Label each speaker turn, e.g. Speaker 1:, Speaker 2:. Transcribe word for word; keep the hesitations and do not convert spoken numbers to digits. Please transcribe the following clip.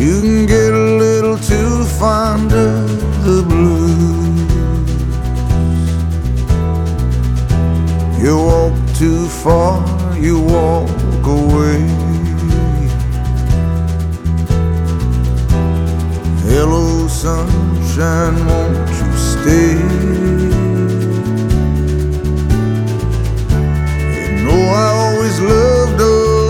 Speaker 1: you can get a little too fond of the blues. You walk too far, you walk away.